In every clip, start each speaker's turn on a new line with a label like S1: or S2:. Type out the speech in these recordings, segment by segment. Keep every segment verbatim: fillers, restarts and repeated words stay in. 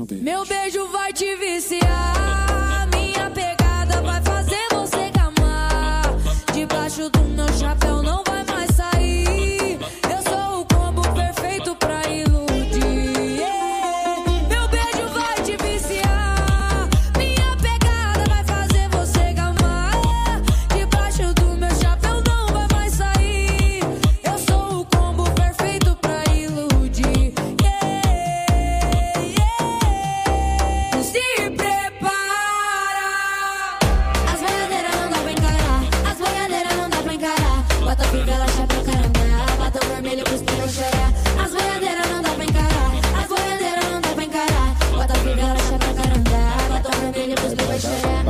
S1: no beat.
S2: Meu beijo vai te viciar, minha pegada vai fazer você gamar. Debaixo do meu chapéu não vai mais sair. Eu sou o combo perfeito pra iludir. Yeah. Meu beijo vai te viciar, minha pegada vai fazer você gamar. Debaixo do meu chapéu não vai mais sair. Eu sou o combo perfeito pra iludir. Yeah, yeah. Se prepara. As boiadeiras não dá pra encarar, as boiadeiras não dá pra encarar. Bota fivela, chapéu, caranga, batom vermelho pros pneus chorar. As boiadeiras não dá pra encarar, as boiadeiras não dá pra encarar. Bota fivela, chapéu, caranga, batom vermelho pros pneus chorar.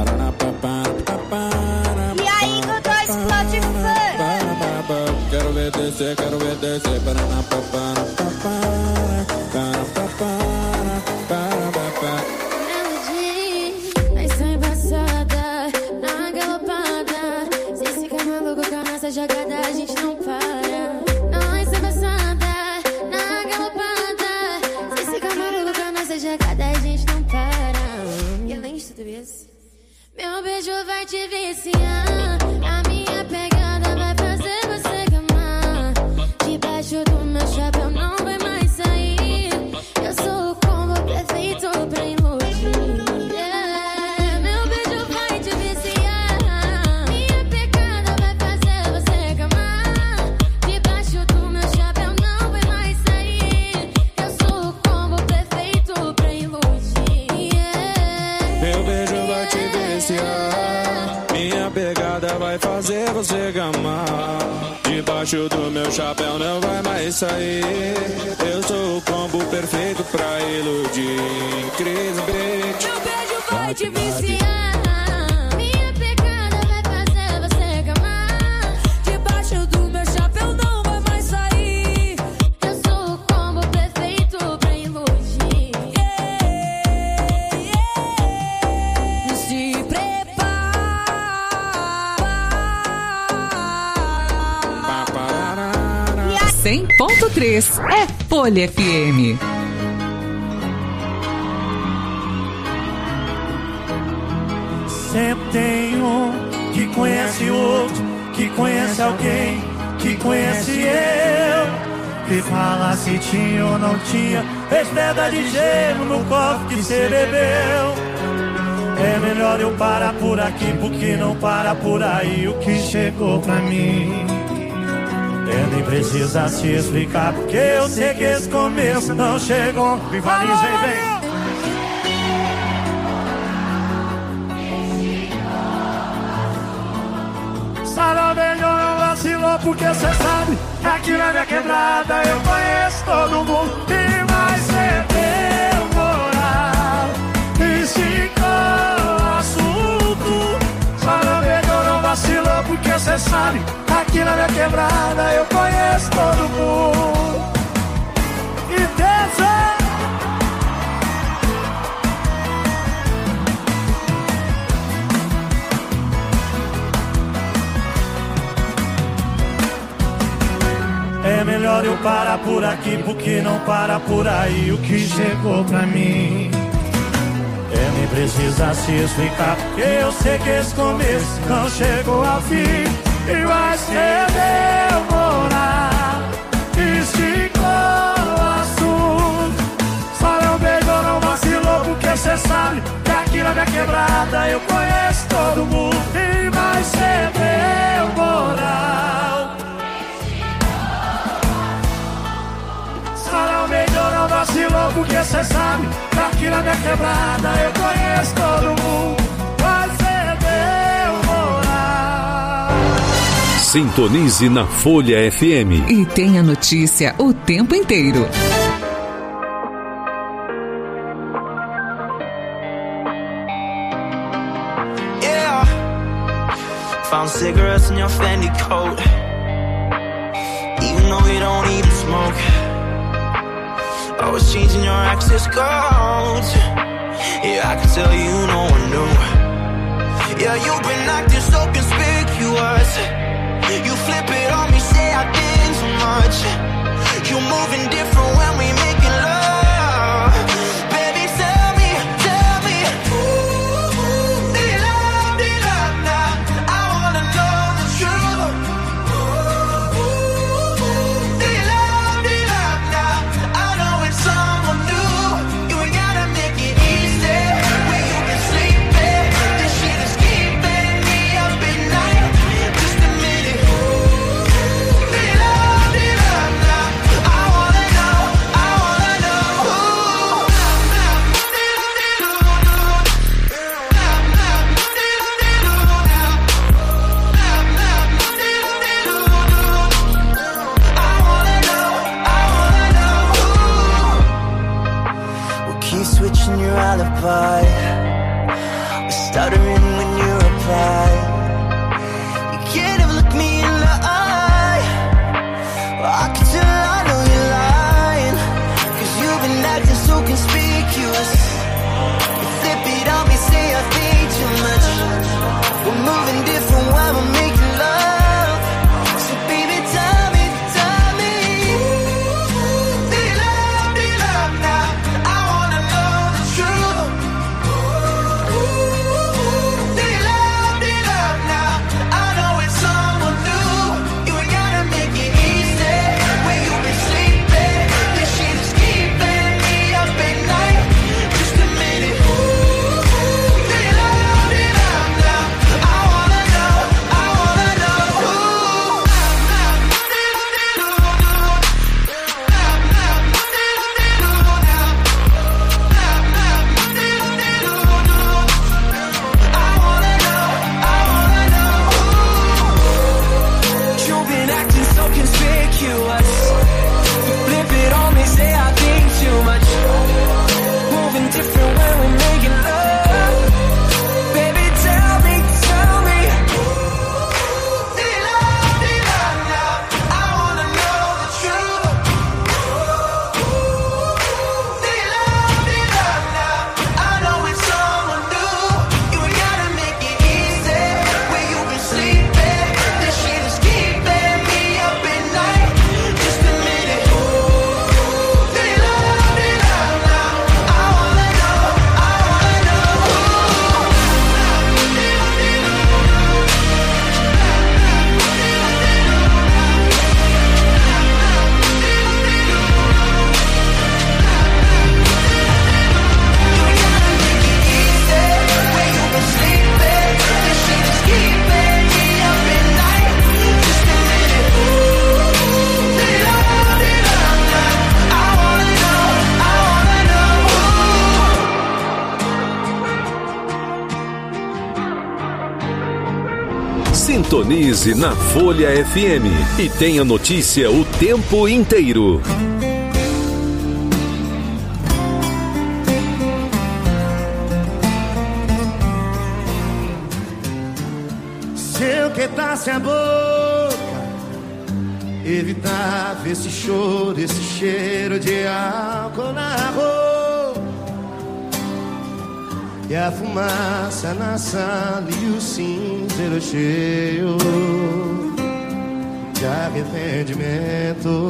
S3: E aí, Godoy Spotify?
S1: Quero ver descer, quero ver descer.
S2: Traição embaçada, na galopada. Se ficar maluco com a nossa jogada, a gente não para. Nós embaçada, na galopada. Se ficar maluco com a nossa jogada, a gente não para. E além de tudo isso, meu beijo vai te viciar. A minha pegada vai fazer você gamar. Debaixo do meu chapéu não vai mais sair. Eu sou o combo perfeito pra iludir. Yeah. Meu beijo vai te viciar. Minha pegada vai fazer você gamar. Debaixo do meu chapéu não vai mais sair. Eu sou o combo perfeito pra iludir. Yeah.
S1: Meu beijo vai te viciar, minha pegada vai fazer você gamar. Debaixo do meu chapéu não vai mais sair. Eu sou o combo perfeito pra iludir. Cris Beat.
S2: Meu beijo vai te viciar. Minha pegada vai fazer você gamar. Debaixo do meu chapéu não vai mais sair. Eu sou o combo perfeito pra iludir. Yeah, yeah. Se prepara.
S4: cem ponto três é Folha F M.
S5: Sempre tem um que conhece outro, que conhece alguém, que conhece eu. E fala se tinha ou não tinha, fez pedra de gelo no copo que cê bebeu. É melhor eu parar por aqui, porque não para por aí o que chegou pra mim. É, nem precisa se explicar, porque eu sei que esse começo não chegou. Rivaliza, vem. Sarau melhor não vacilou, porque cê sabe que aqui na minha quebrada eu conheço todo mundo. E vai ser meu moral, esticou o assunto. Sarau melhor não vacilou, porque cê sabe que aqui na minha quebrada eu conheço todo mundo. E dança. É melhor eu parar por aqui, porque não para por aí o que chegou pra mim. É, nem precisa se explicar, porque eu sei que esse começo não chegou ao fim. E vai ser meu moral, esticou o assunto. Só não beijou, não vacilou, porque cê sabe que aqui na minha quebrada eu conheço todo mundo. E vai ser meu moral. Não melhor não vacilou, porque cê sabe que aqui na minha quebrada eu conheço todo mundo. Vai ser meu moral.
S6: Sintonize na Folha F M
S4: e tenha notícia o tempo inteiro.
S7: Yeah, found cigarettes in your Fendi coat, even though you don't even smoke. Always changing your access codes. Yeah, I can tell you no one knew. Yeah, you've been acting so conspicuous. You flip it on me, say I did too much. You moving different when we making love. Baby, tell apart. We're stuttering when you reply. You can't even look me in the eye. Well, I can tell I know you're lying, 'cause you've been acting so conspicuous. You flip it on me, say I think too much. We're moving different while we're making love. So baby, tell me, tell me, do you love, do you love now? I wanna know the truth. Do you love, do you love now? I know it's someone new. You ain't gotta make it easy. When you've been sleeping, this shit is keeping me up at night. Just a minute. Do you love, do you love now? I wanna know, I wanna know. I wanna know, I wanna know. You've been acting so conspicuous. You flip it on me, say I think too much. Moving different when we're making love. Baby, tell me, tell me, do you love, do you love now? I wanna know the truth. Do you love, do you love now? I know it's someone new. You ain't gotta make it easy. When you've been sleeping, this shit is keeping me up at night. Just a minute. Do you love, do you love now? I wanna know, I wanna know. When you've been sleeping, this shit is keeping me up at night. Just a minute. Do you love, do you love now? I wanna know, I wanna know.
S6: Sintonize na Folha F M e tenha notícia o tempo inteiro.
S5: Se eu quedasse a boca, evitava esse choro, esse cheiro de álcool na roupa, e a fumaça na sala e o cinzeiro cheio de arrependimento.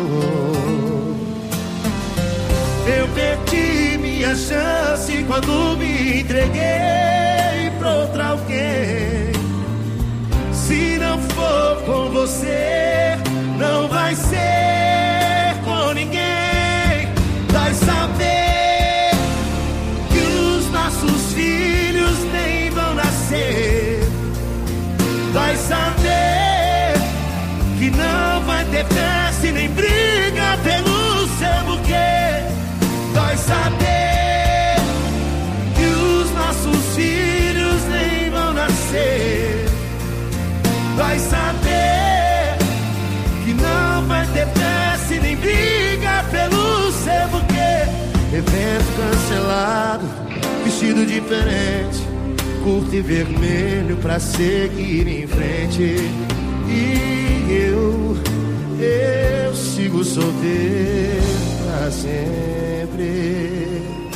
S5: Eu perdi minha chance quando me entreguei pra outra alguém. Se não for com você, não vai ser com ninguém. Vai saber que os nossos filhos nem vão nascer. Vai saber que não vai ter festa e nem briga pelo seu buquê. Vai saber que os nossos filhos nem vão nascer. Vai saber que não vai ter festa e nem briga pelo seu buquê. Evento cancelado, vestido diferente, curto e vermelho pra seguir em frente. E eu, eu sigo solteiro pra sempre.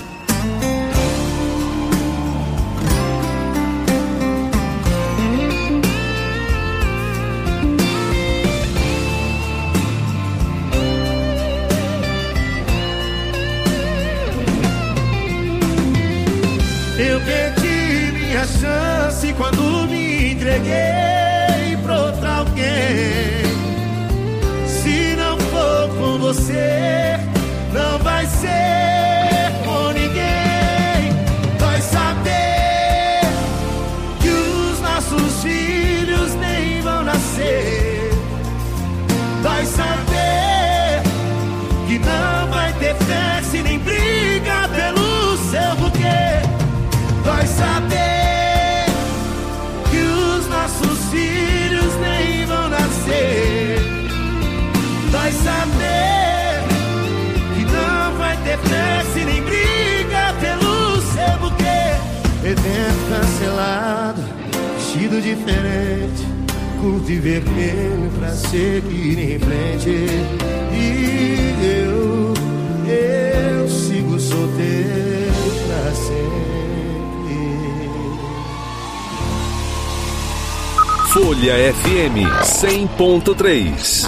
S5: Eu perdi minha chance quando me entreguei pra outra alguém. Se não for com você, não vai ser com ninguém. Vai saber que os nossos filhos nem vão nascer. Vai saber que não vai ter festa e nem briga pelo seu buquê. Vai saber que os nossos filhos nem vão nascer. Vai saber que não vai ter festa e nem briga pelo seu
S8: vestido diferente, curto e vermelho pra seguir em frente. E eu, eu sigo solteiro pra sempre.
S6: Folha F M cem ponto três.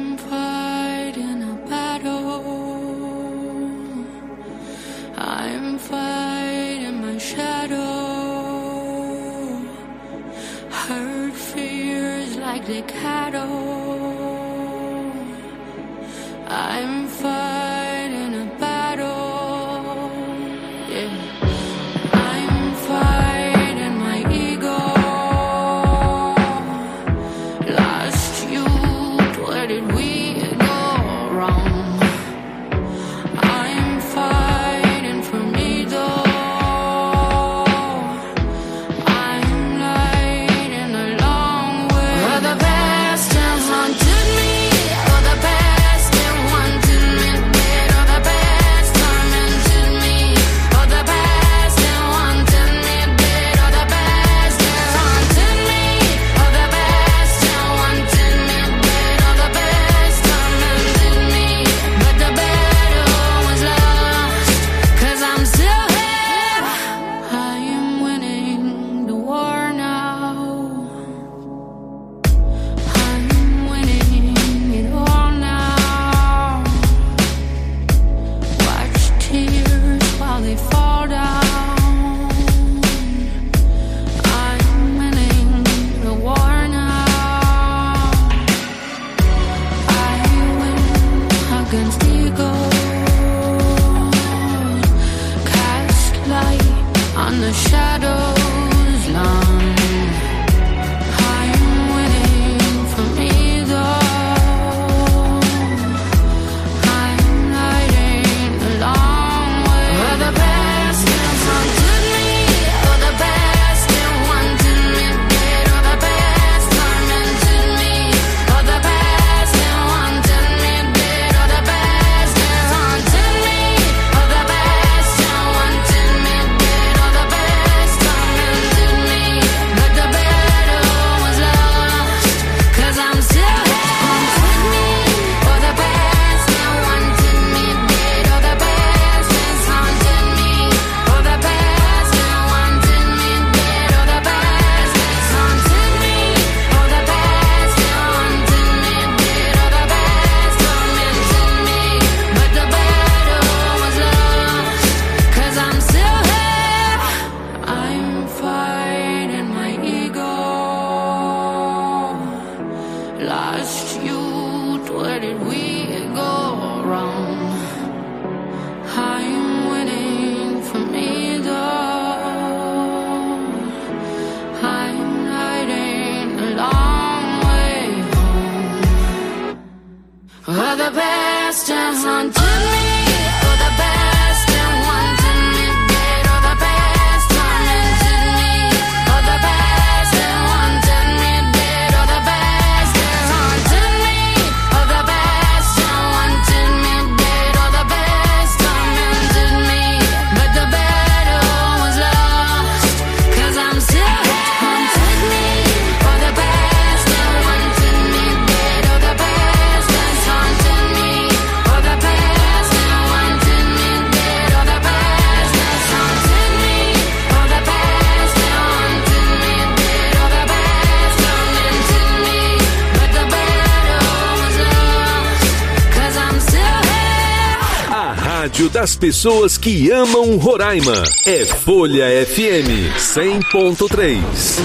S6: Das pessoas que amam Roraima. É Folha F M cem ponto três.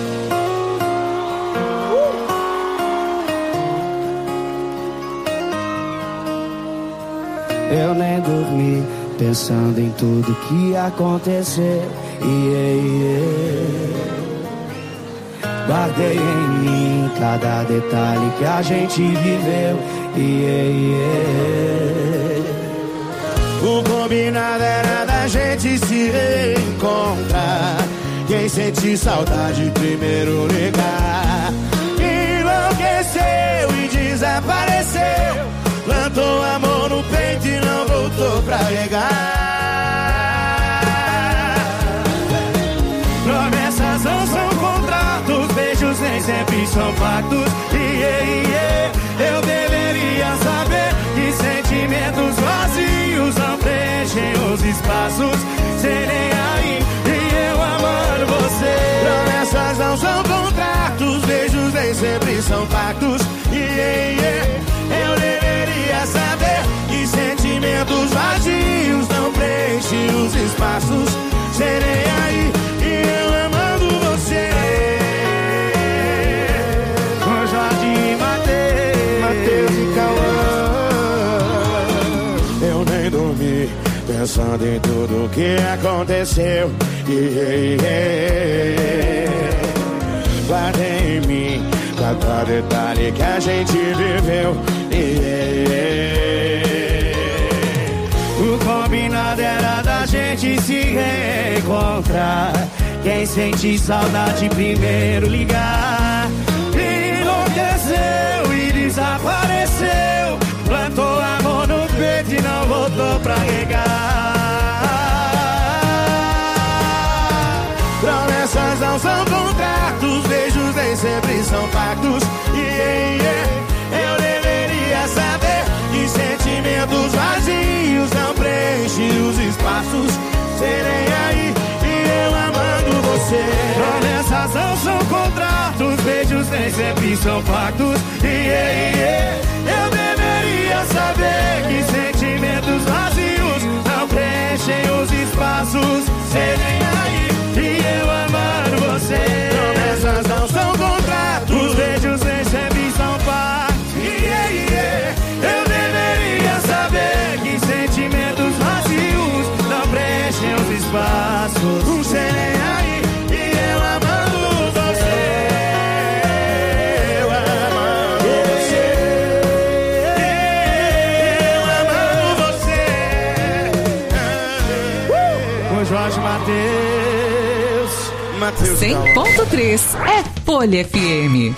S9: Eu nem dormi pensando em tudo que ia acontecer. Yeah, yeah. Guardei em mim cada detalhe que a gente viveu. Yeah, yeah. O combinado era da gente se reencontrar. Quem sente saudade primeiro ligar. Enlouqueceu e desapareceu. Plantou amor no peito e não voltou pra regar. Promessas não são contratos.
S5: sempre são pactos. Yeah, yeah. Eu deveria saber que sentimentos vazios não preenchem os espaços. Serei aí e eu amando você. Promessas não são contratos, beijos nem sempre são pactos. Yeah, yeah. Eu deveria saber que sentimentos vazios não preenchem os espaços. Serei aí e eu amando você. Com Jorge e Mateus, Mateus e Cauã. Eu nem dormi pensando em tudo que aconteceu. Yeah, yeah. Guardei em mim cada detalhe que a gente viveu. Yeah, yeah. O combinado era da gente se reencontrar. Quem sente saudade primeiro ligar. Enlouqueceu e desapareceu. Plantou amor no peito e não voltou pra regar. Promessas não são contratos, beijos nem sempre são pactos. Yeah, yeah. Eu deveria saber que sentimentos vazios não preenchem os espaços. Serei aí e eu amando você. Promessas não são contratos, beijos nem sempre são pactos. Yeah, yeah. Eu deveria saber que sentimentos vazios não preenchem os espaços. Serei aí e eu amando você. Promessas não são contratos, beijos nem sempre são pactos. Yeah, yeah. Eu deveria saber que sentimentos vazios não preenchem os espaços. Serei aí e eu amando você. Eu amando você. Eu amando você. Com Jorge Mateus. Mateus
S4: cem ponto três é Folha F M.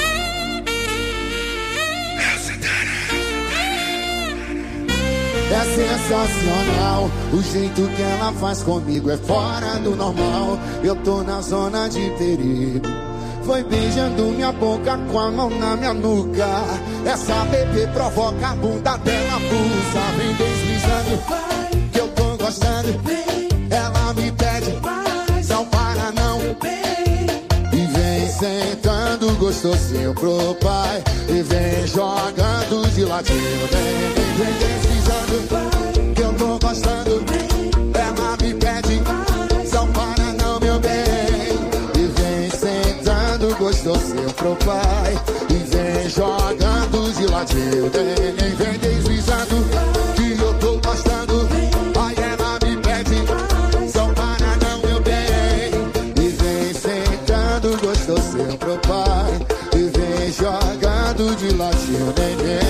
S8: É sensacional, o jeito que ela faz comigo é fora do normal. Eu tô na zona de perigo. Foi beijando minha boca com a mão na minha nuca. Essa bebê provoca a bunda dela, pulsa. Vem deslizando, que eu tô gostando. Ela me pede, não para não. E vem sentando gostosinho pro pai. E vem jogando de ladinho. Vem, vem, vem deslizando, que eu tô gostando. Ela me pede, não para não, meu bem. E vem sentando gostosinho pro pai. E vem jogando de ladinho. Vem, vem, vem deslizando, que eu tô gostando. Aí ela me pede, não para não, meu bem. E vem sentando gostosinho pro pai. E vem jogando de ladinho. Vem, vem.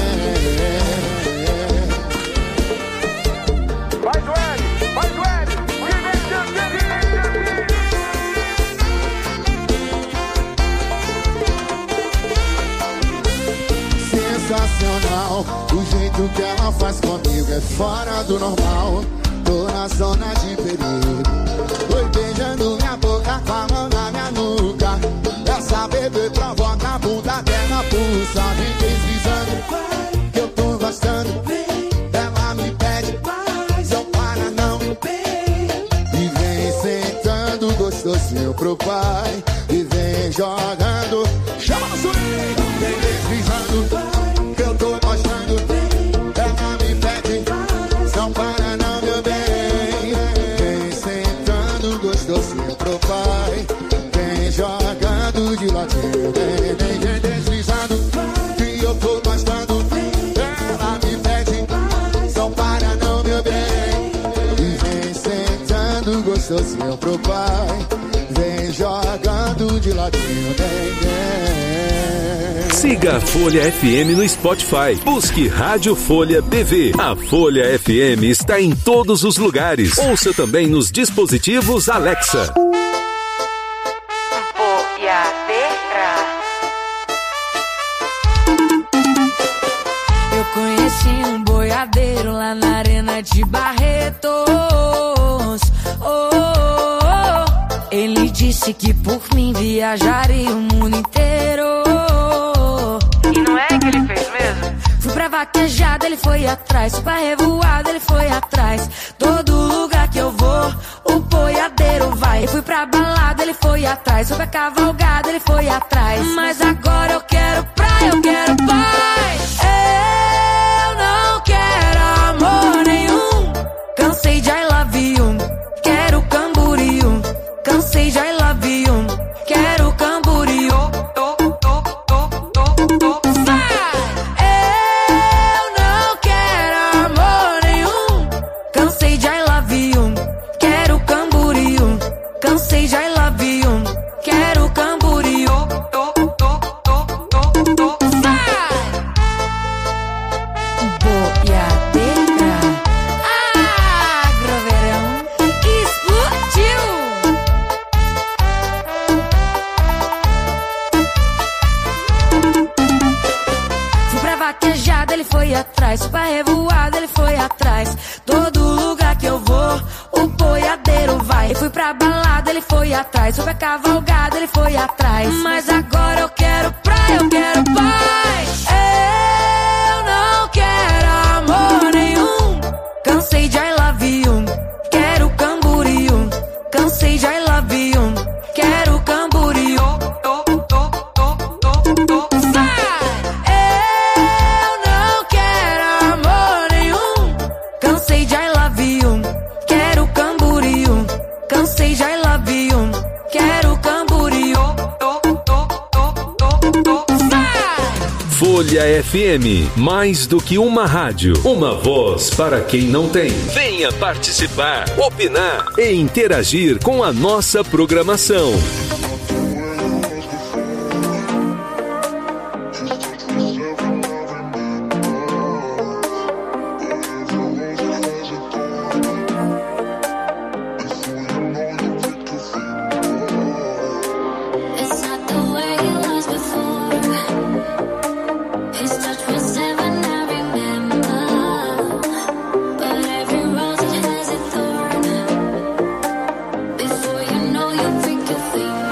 S8: Sensacional, o jeito que ela faz comigo é fora do normal. Tô na zona de perigo. Foi beijando minha boca com a mão na minha nuca. Essa bebê provoca a bunda dela, pulsa. Vem deslizando, que eu tô gostando. Ela me pede, não para não. E vem sentando gostosinho pro pai. E vem jogando, chama o swing. Vem deslizando, que eu tô gostando. Ela me pede, não para não, meu bem. Vem sentando gostosinho pro pai. Vem jogando de ladinho. Vem, vem, vem deslizando, que eu tô gostando. Ela me pede, não para não, meu bem. E vem sentando gostosinho pro pai. Vem jogando de ladinho. Vem, vem.
S6: Siga a Folha F M no Spotify. Busque Rádio Folha B V. A Folha F M está em todos os lugares. Ouça também nos dispositivos Alexa.
S10: Eu conheci um boiadeiro lá na arena de Barretos. Oh, oh, oh. Ele disse que por mim viajaria o mundo inteiro. E não é que ele fez mesmo? Fui pra vaquejada, ele foi atrás. Fui pra revoada, ele foi atrás. Todo lugar que eu vou, o boiadeiro vai. Eu fui pra balada, ele foi atrás. Fui pra cavalgada, ele foi atrás. Mas agora eu quero praia, eu quero paz. Eu não quero amor nenhum. Cansei de I love you. Quero camboriú. Cansei de I love you. Quero camboriú. Eu não quero amor nenhum. Cansei de I love you. Quero camboriú. Cansei de I love you. Quero camboriú. Boiadeira. Agroverão explodiu. Fui pra vaquejada, ele foi atrás. Fui pra revoada, ele foi atrás. Todo lugar que eu vou, o boiadeiro vai. Fui pra balada, ele foi atrás. Fui pra cavalgada, ele foi atrás. Mas agora eu quero praia, eu quero paz. Eu não quero amor nenhum. Cansei de I love you. Quero camboriú. Cansei de I love you. Quero camboriú. Eu não quero amor nenhum. Cansei de I love you. Quero camboriú. Cansei de I love you. Quero camboriú.
S6: Folha F M, mais do que uma rádio, uma voz para quem não tem. Venha participar, opinar e interagir com a nossa programação.
S2: It's not the way it was before. His touch was heaven, I remember. But every rose it has a thorn. Before you know, you break your finger.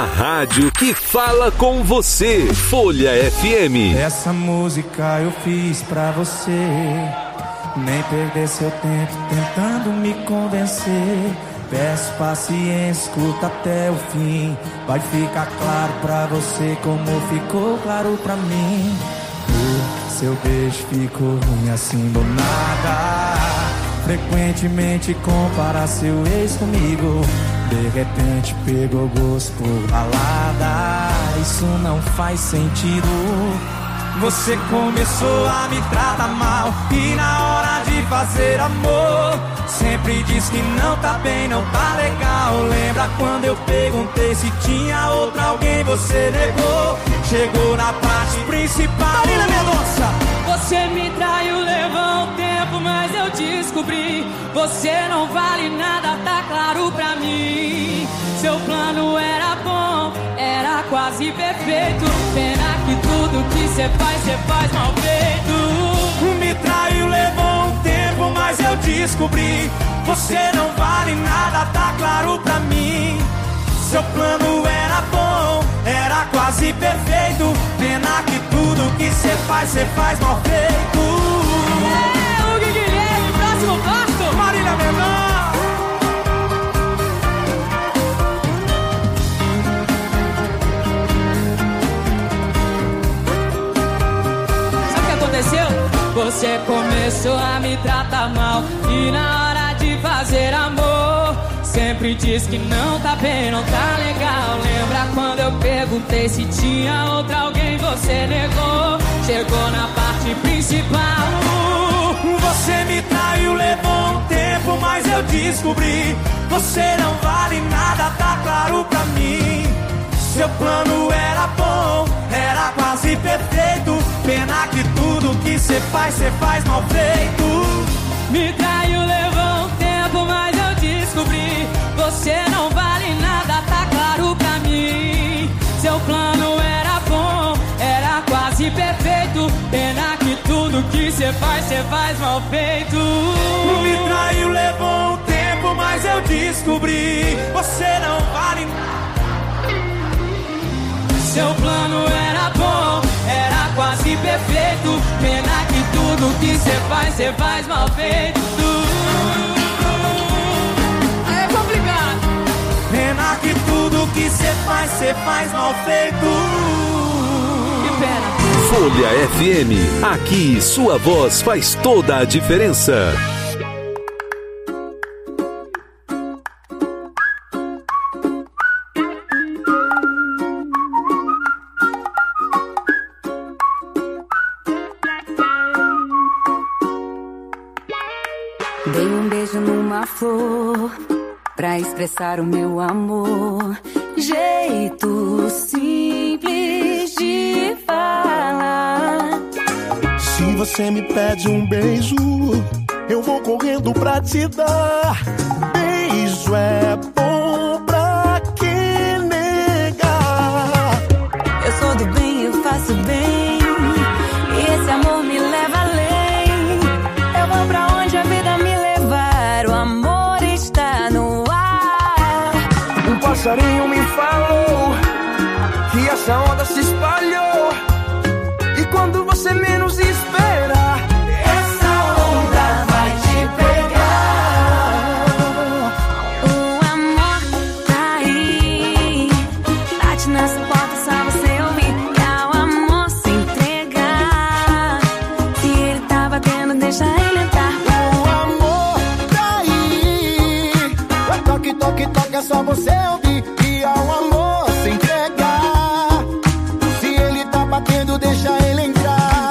S6: A rádio que fala com você. Folha F M.
S5: Essa música eu fiz pra você. Nem perder seu tempo tentando me convencer. Peço paciência, escuta até o fim. Vai ficar claro pra você como ficou claro pra mim. O seu beijo ficou ruim assim do nada. Frequentemente compara seu ex comigo. De repente pegou gosto por balada. Isso não faz sentido. Você começou a me tratar mal. E na hora de fazer amor sempre diz que não tá bem, não tá legal. Lembra quando eu perguntei se tinha outro alguém, você negou. Chegou na parte principal. Marina Mendonça.
S10: Você me traiu, levou um tempo, mas eu descobri. Você não vale nada, tá claro pra mim. Seu plano era bom, era quase perfeito. Pena que tudo que cê faz, cê faz mal feito.
S5: Me traiu, levou um tempo, mas eu descobri. Você não vale nada, tá claro pra mim. Seu plano era bom, era quase perfeito. Pena que tudo que cê faz, cê faz mal feito.
S10: É, o Guilherme, próximo passo.
S5: Marília Mendonça.
S10: Você começou a me tratar mal. E na hora de fazer amor sempre diz que não tá bem, não tá legal. Lembra quando eu perguntei se tinha outro alguém, você negou. Chegou na parte principal.
S5: Você me traiu, levou um tempo, mas eu descobri. Você não vale nada, tá claro pra mim. Seu plano era bom, era quase perfeito. Pena que tudo que cê faz, cê faz mal feito.
S10: Me traiu, levou um tempo, mas eu descobri. Você não vale nada, tá claro pra mim. Seu plano era bom, era quase perfeito. Pena que tudo que cê faz, cê faz mal feito.
S5: Me traiu, levou um tempo, mas eu descobri. Você não vale nada.
S10: Seu plano era bom, era quase perfeito. Pena que tudo que cê faz, cê faz mal feito. É complicado.
S5: Pena que tudo que cê faz, cê faz mal feito.
S10: Que pena.
S6: Folha F M, aqui sua voz faz toda a diferença.
S10: Dei um beijo numa flor pra expressar o meu amor. Jeito simples de falar.
S9: Se você me pede um beijo, eu vou correndo pra te dar. Beijo é bom pra quem negar.
S10: Eu sou do bem, eu faço bem, e esse amor me leva além. Eu vou pra onde a vida me levar, o amor está no ar.
S9: Um passarinho me falou que essa onda se espalhou, e quando você menos esperar,
S10: essa onda vai te pegar. O amor tá aí, bate nessa porta, só você ouvir. É o amor se entregar. Se ele tá batendo, deixa ele entrar.
S9: o amor tá aí. Toque, toque, toque, é só você ouvir. E ao amor se entregar. Se ele tá batendo, deixa ele entrar.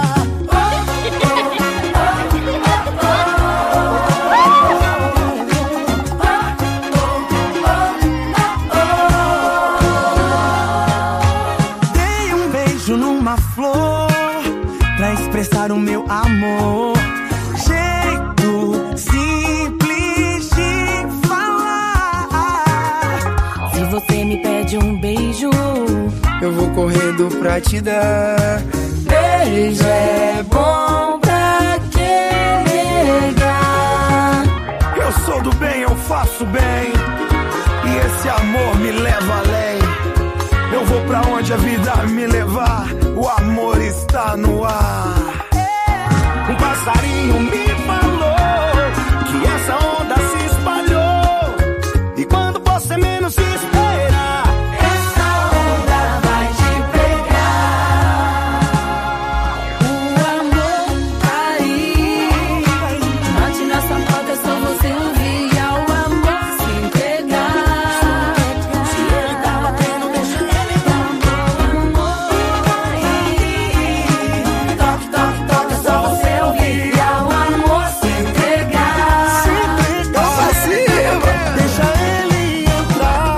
S9: Dei um beijo numa flor pra expressar o meu amor. Jeito simples de falar.
S10: Se você me pede um beijo,
S9: Eu vou correndo pra te dar.
S10: beijo é bom pra quem negar.
S9: Eu sou do bem, eu faço bem, e esse amor me leva além. eu vou pra onde a vida me levar. O amor está no ar. Um passarinho me falou que essa onda se espalhou, e quando você menos espera,
S10: essa onda vai te pegar. O amor tá aí. Bate na sua porta, é só você ouvir ao amor se entregar. Se ele tá batendo, deixa ele dar. O amor tá aí. Toque, toque, toque, é só você ouvir ao amor se entregar.
S9: se entregar pra cima, deixa ele entrar.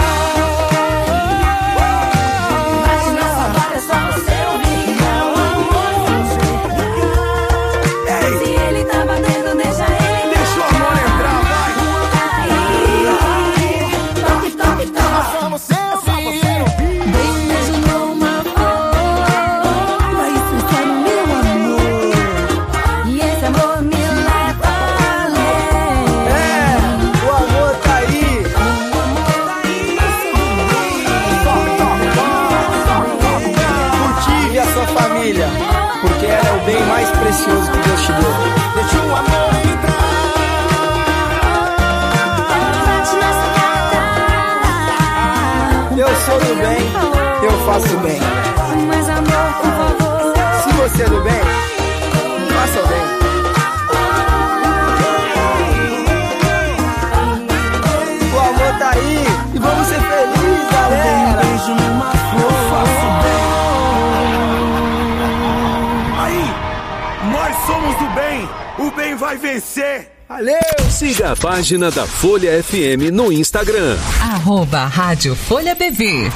S10: Bate na sua porta, é só você ouvir ao amor se entregar.
S9: Ei,
S10: Se ele tá batendo, deixa ele
S9: deixa o amor entrar, vai.
S10: toque, toque, toque.
S9: Só você ouvir.
S10: Beijo numa flor, vai expressar o meu amor, e esse amor me leva além.
S11: É, o amor tá aí. Curtir e a sua família, porque ela é o bem mais precioso que Deus te deu.
S9: Deixa o amor entrar.
S11: Eu sou do bem, eu faço bem.
S10: Mas amor, por favor,
S11: Se você é do bem, faça o bem. O amor tá aí e vamos ser felizes, galera.
S9: Beijo numa flor, faço bem. Aí, nós somos do bem. O bem vai vencer.
S11: Valeu!
S6: Siga a página da Folha F M no Instagram.
S4: Arroba Rádio Folha B V.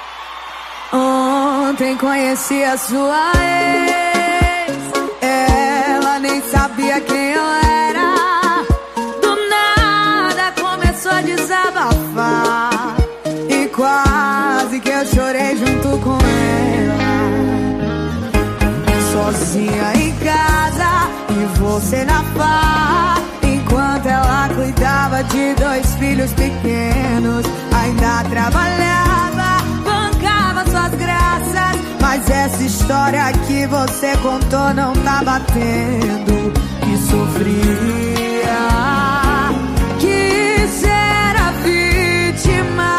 S10: ontem conheci a sua ex, ela nem sabia quem eu era. Do nada começou a desabafar, e quase que eu chorei junto com ela. Sozinha em casa e você na farra, enquanto ela cuidava de dois filhos pequenos. Ainda trabalhava, bancava suas graças, mas essa história que você contou não tá batendo. Que sofria, que era vítima.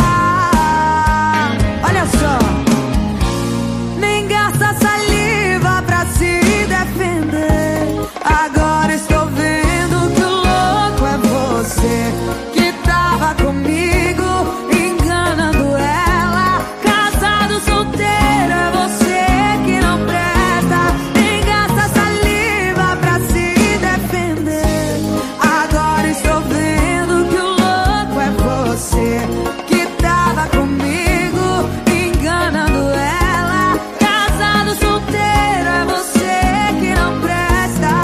S10: Olha só, nem gasta saliva pra se defender. Agora estou vendo que o louco é você, que tava comigo, enganando ela. Casado, solteiro, é você que não presta. Nem gasta saliva pra se defender. Agora estou vendo que o louco é você, que tava comigo, enganando ela. Casado, solteiro, é você que não presta.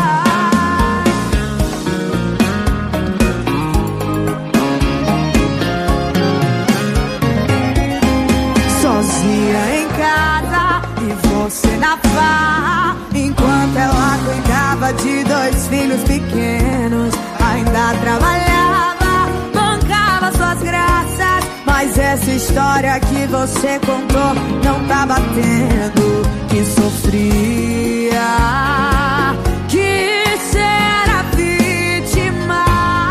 S10: Sozinha em casa e você na farra, enquanto ela cuidava de dois filhos pequenos. Ainda trabalhava, bancava suas graças, mas essa história que você contou não tá batendo. Que sofria, que era vítima.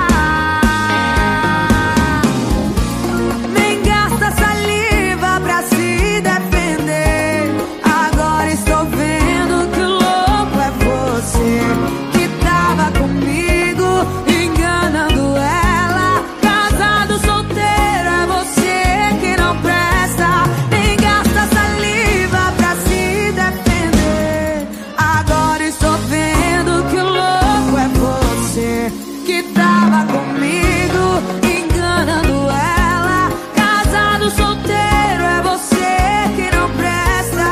S10: Nem gasta saliva pra se defender. Agora estou vendo que o louco é você, que tava comigo, enganando ela. Casado, solteiro, é você que não presta. Nem gasta saliva pra se defender. Agora estou vendo que o louco é você, que tava comigo, enganando ela. Casado, solteiro, é você que não presta.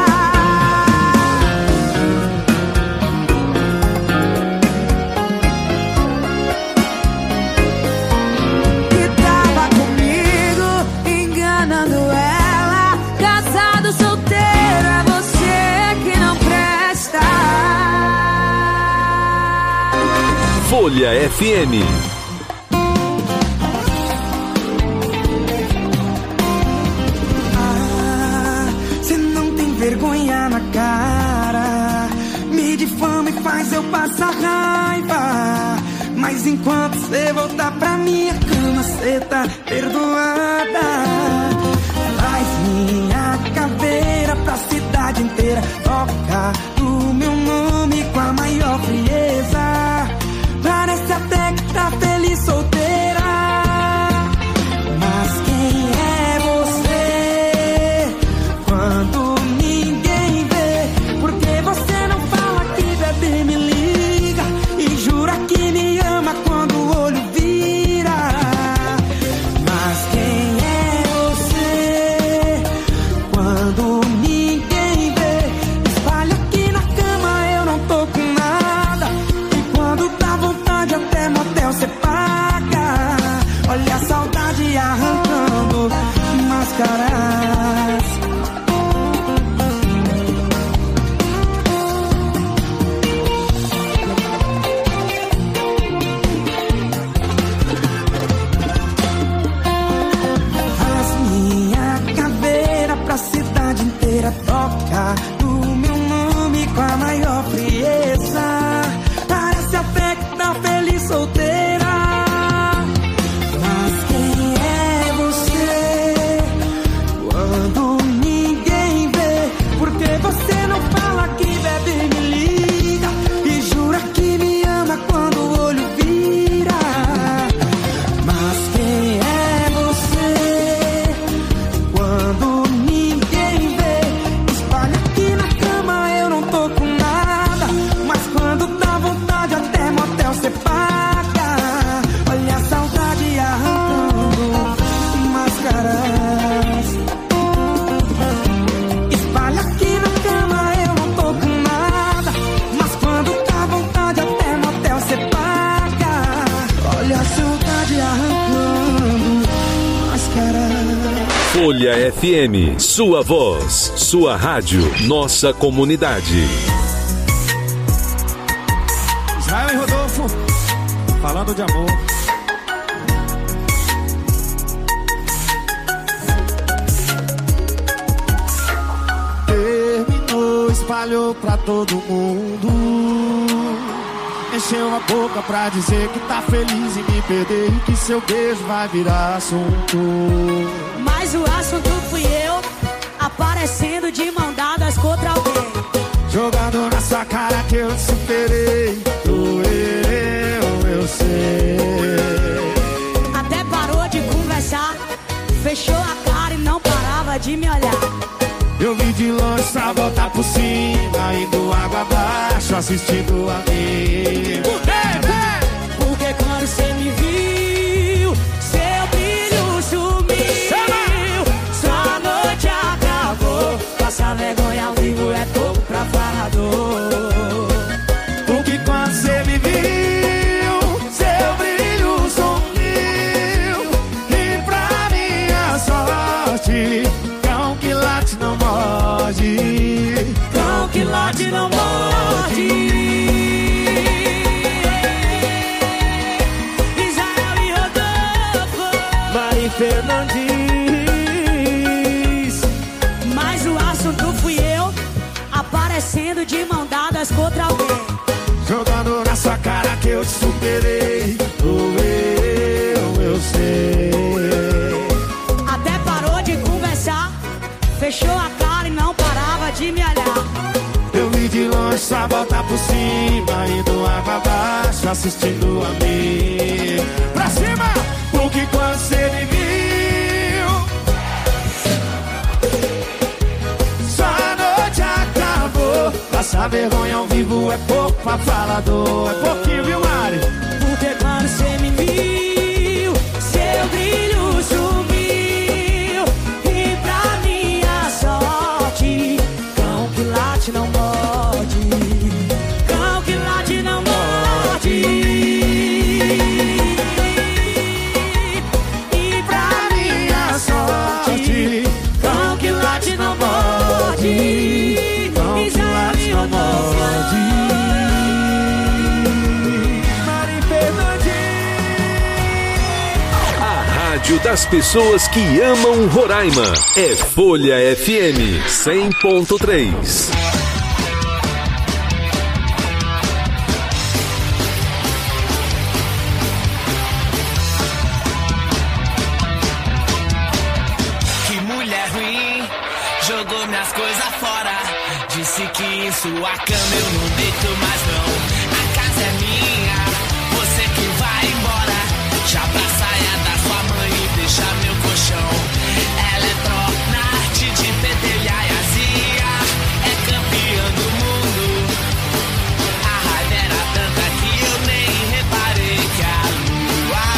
S10: Que tava comigo, enganando ela. Casado, solteiro, é você que não presta.
S6: Folha F M.
S9: Ah,
S12: tapa na cara, me difama e faz eu passar raiva. Mas enquanto cê voltar pra minha cama, cê tá perdoada. Faz minha caveira pra cidade inteira, toca o meu nome com a maior frieza. Parece até que tá feliz solteira, mas quem é você quando ninguém vê? Porque você não fala que bebê me liga e jura que me ama quando o olho vira. Mas quem é você quando ninguém vê? Espalha aqui na cama, eu não tô com nada, e quando dá vontade até motel cê paga. Olha a saudade arrancando máscaras. Faz minha caveira pra cidade inteira, toca o meu nome com a maior frieza. Parece até que tá feliz solteira, mas quem é você quando ninguém vê? Porque você não fala que bebe me liga e jura que me ama quando o olho vira. Mas quem é você quando ninguém vê? Espalha aqui na cama, eu não tô com nada, mas quando dá vontade até motel cê paga. Olha a saudade arrancando máscaras. Espalha aqui na cama, eu não tô com nada, mas quando dá vontade até motel cê paga. Olha a saudade arrancando máscaras.
S6: Folha F M, sua voz, sua rádio, nossa comunidade.
S13: Israel e Rodolfo, falando de amor.
S8: Terminou, espalhou pra todo mundo, encheu a boca pra dizer que tá feliz em me perder e que seu beijo vai virar assunto.
S10: Mas o assunto fui eu, aparecendo de mão dadas contra alguém,
S8: jogando na sua cara que eu te superei. Doeu, eu sei.
S10: até parou de conversar, fechou a cara e não parava de me olhar.
S8: Eu vim de longe pra voltar por cima, indo água abaixo, assistindo a mim.
S10: Por quê? Porque quando cê me viu, seu brilho sumiu, sua noite acabou. Passar vergonha ao vivo é pouco pra falador.
S8: Porque quando cê me viu, seu brilho sumiu, e pra minha sorte, cão que late não morde,
S10: cão que late não morde. Israel e Rodolfo,
S12: Mari Fernandes.
S10: mas o assunto fui eu, aparecendo de mão dadas contra alguém,
S8: jogando na sua cara que eu te superei. Doeu, eu sei.
S10: até parou de conversar, fechou a cara e não parava de me olhar.
S8: Eu vim de longe só voltar por cima, indo água abaixo, assistindo a mim. Pra cima! Porque quando cê me viu, sua noite acabou. Passar vergonha ao vivo é pouco pra falador. É pouquinho, viu, Mari?
S10: Porque quando cê me viu, seu brilho sumiu, e pra minha sorte, cão que late não morde, cão que late não morde. E pra minha sorte, cão que late não morde.
S8: Cão que late não morde.
S12: Mari
S6: rádio das pessoas que amam Roraima. É Folha F M cem ponto três.
S14: Que mulher ruim, jogou minhas coisas fora. Disse que em sua cama eu não deito mais não. A casa é minha, você que vai embora. Já pra saia da sua mãe e deixa meu colchão. Ela é tronarte de pentelhar e azia. É campeã do mundo. A raiva era tanta que eu nem reparei que a lua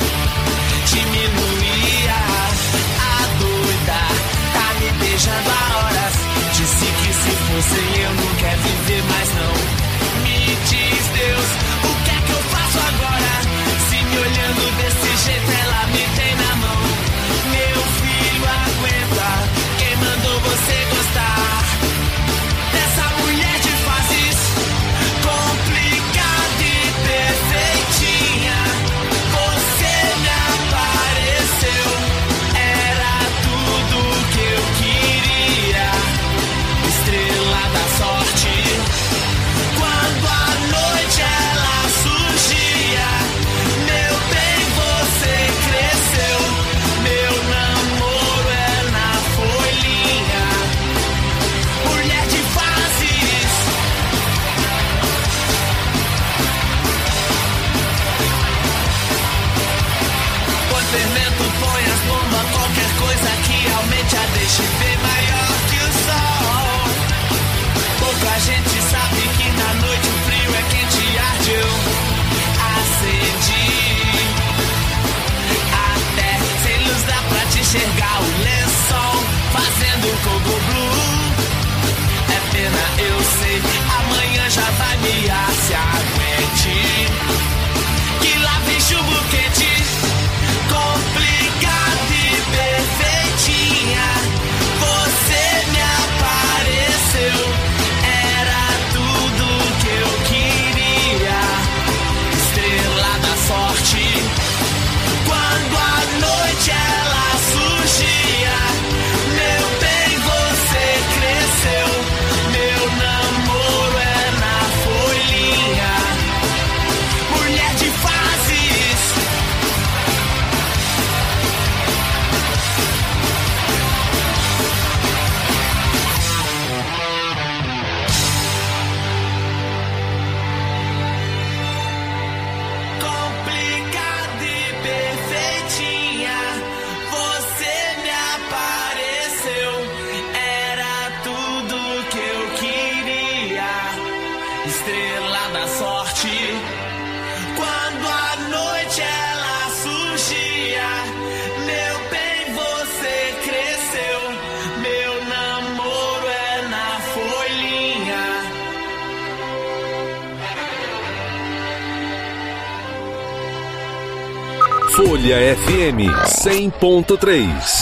S14: diminuía. A doida tá me beijando há horas. Disse que se fosse eu não quer viver mais não. Me diz Deus, o que é que eu faço agora? Se me olhando desse jeito ela me tem na mão. Meu filho aguenta, quem mandou você gostar dessa mulher de fases complicada e perfeitinha? Você me apareceu, era tudo que eu queria. Estrela da sorte, quando a noite ela surgia. Meu bem, você cresceu, meu namoro é na folhinha. Mulher de fases, põe fermento, põe as bombas, qualquer coisa que aumente a deixe bem maior que o sol. Pouca gente sabe que na noite o frio é quente e arde. Eu acendi, até sem luz dá pra te enxergar o lençol fazendo coco blue. É pena, eu sei, amanhã já vai me ar, se aguente. Que lá vem chumbo quente, complicada e perfeitinha. Você me apareceu, era tudo que eu queria. Estrela da sorte, quando a noite ela surgia. Meu bem, você cresceu, meu namoro é na folhinha. Mulher de fases, complicada e perfeitinha. Você me apareceu, era tudo que eu queria. Estrela da sorte, quando a noite ela surgia. Meu bem, você cresceu, meu namoro é na folhinha.
S6: Folha F M cem ponto três.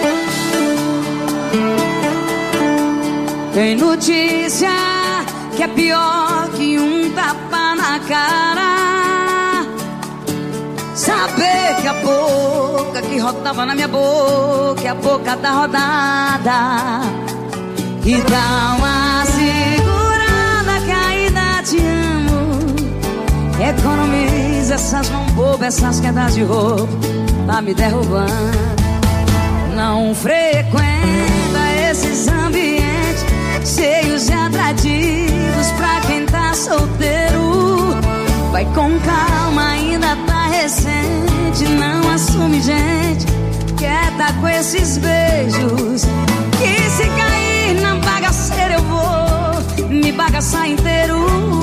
S10: Tem notícia que é pior que um tapa na cara. Saber que a boca que rodava na minha boca é a boca da rodada. E dá uma segurada que ainda te amo. Economiza essas mãos bobas, essas quedas de roupa, tá me derrubando. Não frequenta esses ambientes cheios de atrativos pra quem tá solteiro. Vai com calma, ainda tá recente. Não assume, gente, quer tá com esses beijos. Que se cair na bagaceira eu vou me bagaçar inteiro.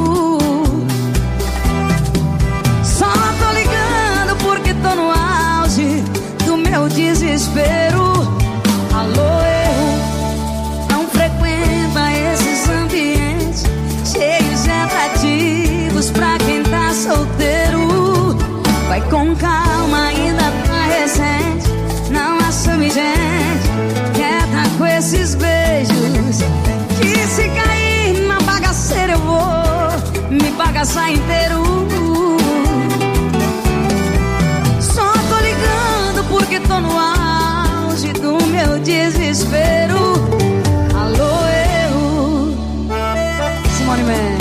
S10: Só tô ligando porque tô no auge do meu desespero. Alô, eu não frequenta esses ambientes cheios de atrativos pra quem tá solteiro. Vai com calma, ainda tá recente. Não assume, gente, quer tá com esses beijos. Que se cair na bagaceira eu vou me bagaçar inteiro. Só tô ligando porque tô no auge do meu desespero. Alô, erro. Simone Man.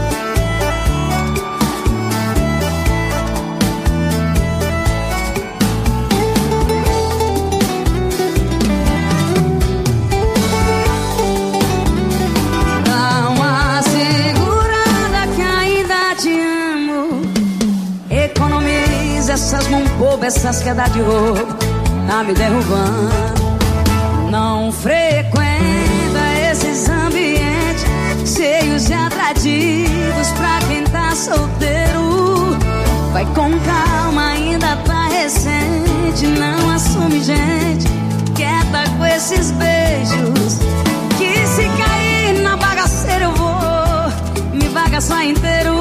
S10: Dá uma segurada que ainda te amo. Economiza essas mãos bobas, essas quedas de roupa, tá me derrubando. Não frequenta esses ambientes cheios de atrativos pra quem tá solteiro. Vai com calma, ainda tá recente. Não assume, gente, quieta com esses beijos, que se cair na bagaceira eu vou me bagaçar inteiro.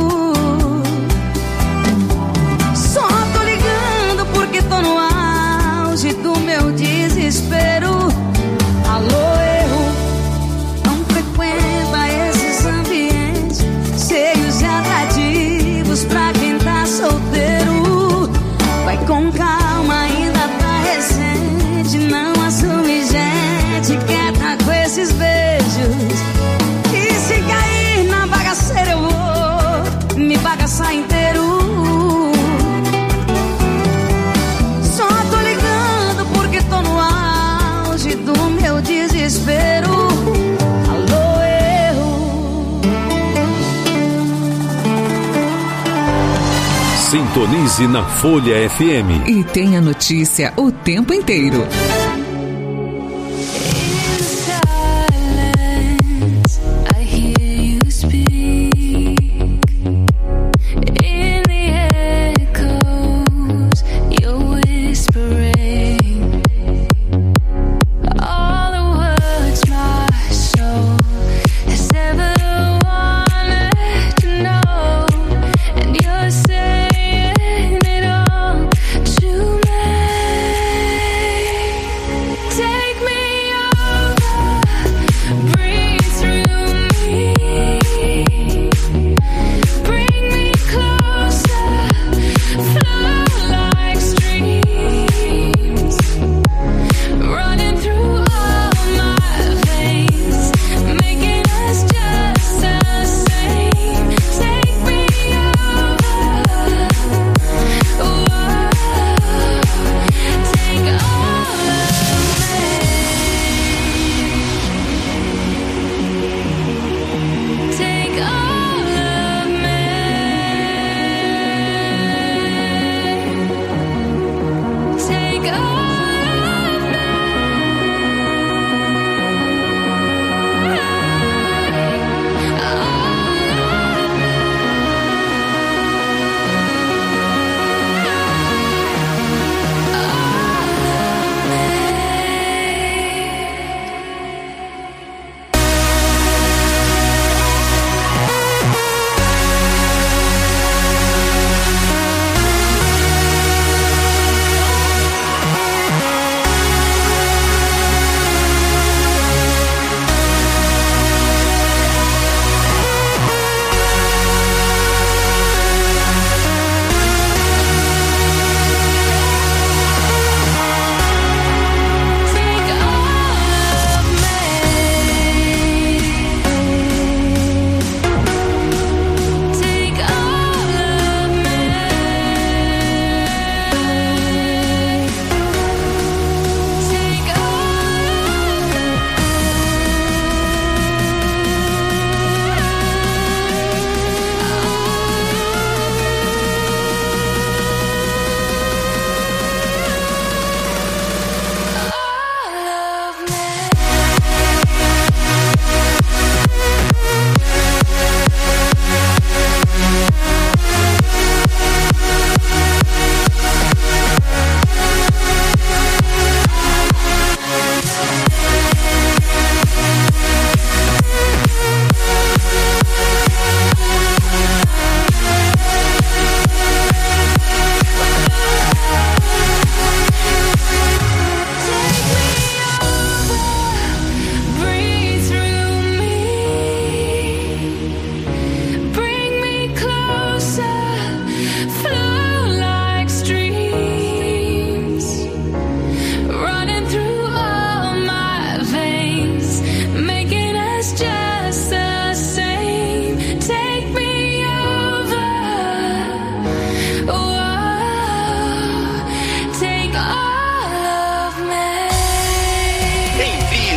S10: Só tô ligando porque tô no auge do meu desespero. Alô, erro. Não frequenta esses ambientes cheios de atrativos pra quem tá solteiro. Vai com calma, ainda tá recente. Não assume, gente, quieta com esses beijos, que se cair na bagaceira eu vou me bagaçar inteiro. Só tô ligando porque tô no auge do meu desespero. Alô, erro.
S6: Sintonize na Folha F M
S4: e tenha notícia o tempo inteiro.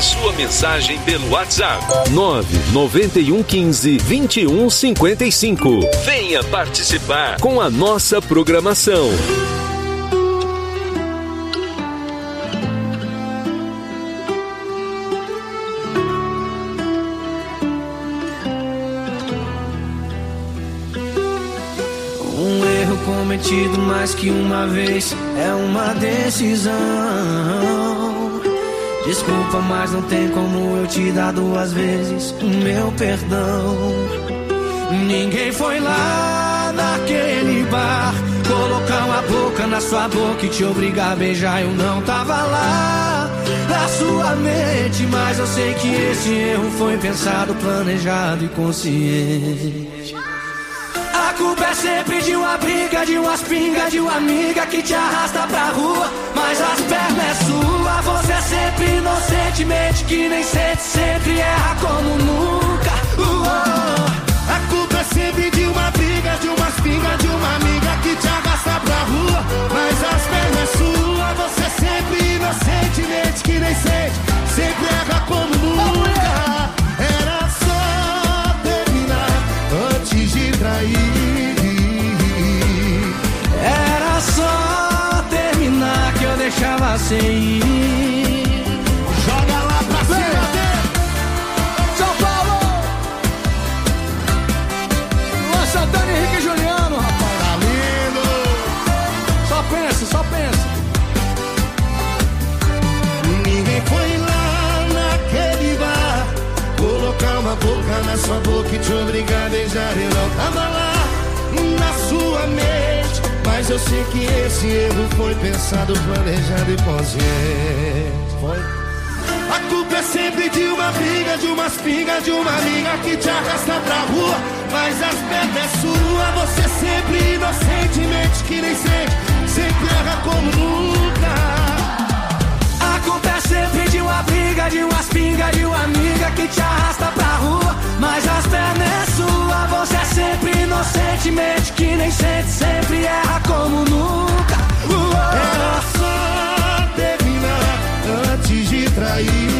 S6: sua mensagem pelo WhatsApp nove nove um um cinco, dois um cinco cinco. Venha participar com a nossa programação.
S12: Cometido mais que uma vez é uma decisão. Desculpa, mas não tem como eu te dar duas vezes o meu perdão. Ninguém foi lá naquele bar colocar uma boca na sua boca e te obrigar a beijar. Eu não tava lá na sua mente, mas eu sei que esse erro foi pensado, planejado e consciente. A culpa é sempre de uma briga, de umas pingas, de uma amiga que te arrasta pra rua, mas as pernas é sua. Você é sempre inocentemente que nem sente, sempre erra como nunca. Uou.
S8: A culpa é sempre de uma briga, de umas pingas, de uma amiga que te arrasta pra rua, mas as pernas é sua. Você é sempre inocentemente que nem sente, sempre erra como nunca. Era só terminar antes de trair.
S12: Era só terminar que eu deixava sem ir.
S8: Joga lá pra cima dele.
S15: São Paulo. Luan Santana e Henrique Juliano, rapaz.
S8: Tá lindo.
S15: Só pensa, só pensa.
S8: Ninguém foi lá naquele bar colocar uma boca na sua boca e te obrigar a beijar. Eu não tava lá na sua mente, mas eu sei que esse erro foi pensado, planejado e consciente. Foi. A culpa é sempre de uma briga, de umas pingas, de uma amiga que te arrasta pra rua, mas as pernas é sua. Você é sempre inocentemente que nem sente, sempre erra como nunca.
S12: A culpa é sempre de uma briga, de umas pingas, de uma amiga que te arrasta pra rua, mas as pernas é sua. Você é sempre inocentemente que nem sente, sempre erra como nunca. Uou.
S8: Era só terminar antes de trair.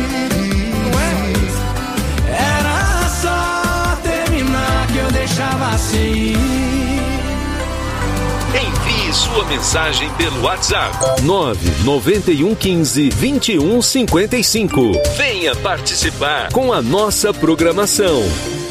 S12: Era só terminar que eu deixava sem ir.
S6: Envie sua mensagem pelo WhatsApp nove nove um um cinco, dois um cinco cinco. Venha participar com a nossa programação.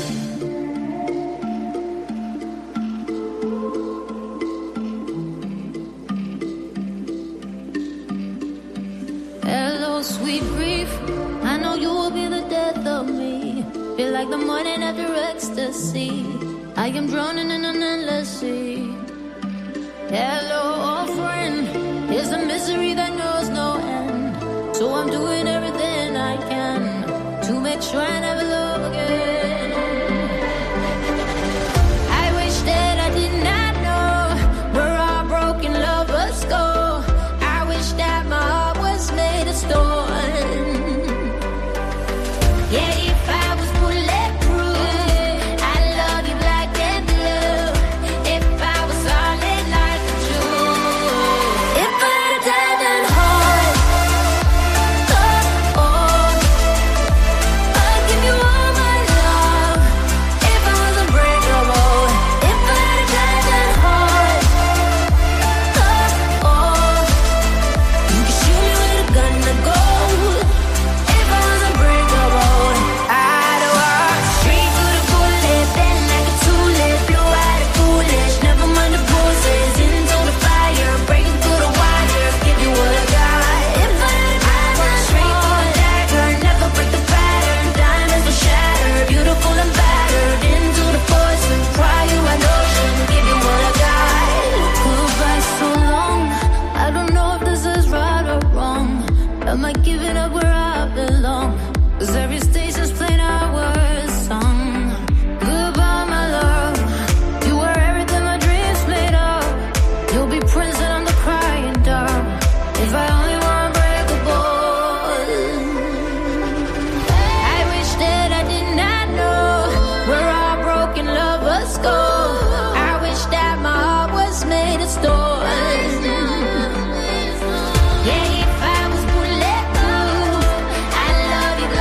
S2: Hello, sweet grief. I know you will be the death of me. Feel like the morning after ecstasy. I am drowning in an endless sea. Hello, old friend. Here's a misery that knows no end. So I'm doing everything I can to make sure I never love again. I wish that I did not know where our broken lovers go. I wish that my heart was made of stone. Yeah, if I was bulletproof, I'd love you black and blue. If I was solid like a Jew, if I had a diamond heart, oh, oh, I'd give you all my love. If I was unbreakable, if I had a diamond heart, oh, oh, you could shoot me with a gun to go. If I was unbreakable, I'd walk straight through the bullet, bend like a tulip, blue eyed foolish, never mind the bruises, into the fire, breaking through the wires, give you what I got. If I had a diamond, straight through the dagger, never break the pattern, diamonds will shatter, beautiful and battered, into the poison, cry you an ocean, give you what I got. Goodbye so long, I don't know if this is right or wrong. Am I giving up where I belong? 'Cause every station's playing our song. Goodbye, my love. You were everything my dreams made of. You'll be Prince and I'm the crying dove. If I only were unbreakable. I wish that I did not know where our broken lovers go. I wish that my heart was made of stone. Yeah, if I was bulletproof, I'd love you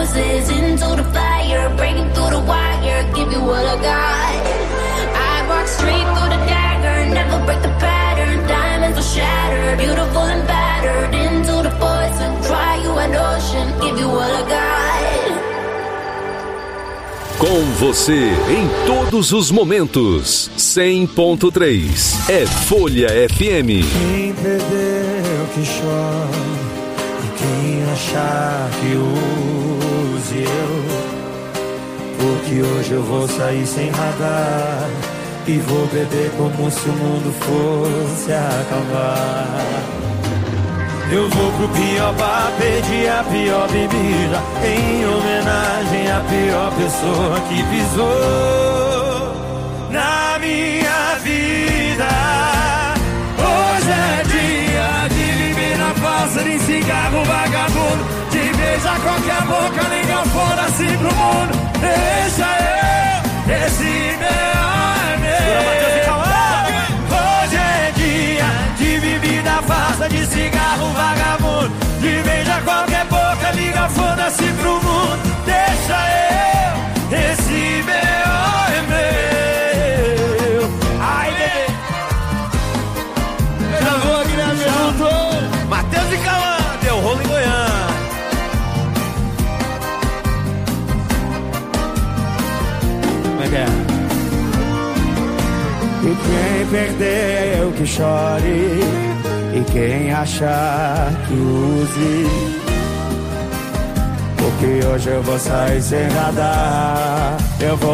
S2: roses into the fire, breaking through the wire, give you what I got. I walk straight through the dagger, never break the pattern. Diamonds will shatter, beautiful and battered. Into the poison, dry you an ocean, give you what I got.
S6: Com você em todos os momentos. cem ponto três é Folha F M.
S5: Quem perdeu que chora, e quem achar que use eu, porque hoje eu vou sair sem radar e vou beber como se o mundo fosse acabar. Eu vou pro pior bar, pedir a pior bebida, em homenagem à pior pessoa que pisou na minha vida. Hoje é dia de viver na falsa, de cigarro vagabundo, de beijar qualquer boca, ligar foda-se pro mundo. Deixa eu, esse meu é meu. Hoje é dia de bebida falsa, de cigarro vagabundo, de beijar qualquer boca, liga foda-se pro mundo. Deixa eu, esse meu é meu. Ai, bebê, já vou aqui na junto. Matheus e Cauã, deu rolo em Goiânia. Como é que é? E quem perdeu que chore, e quem achar que use, porque hoje eu vou sair sem radar. Eu vou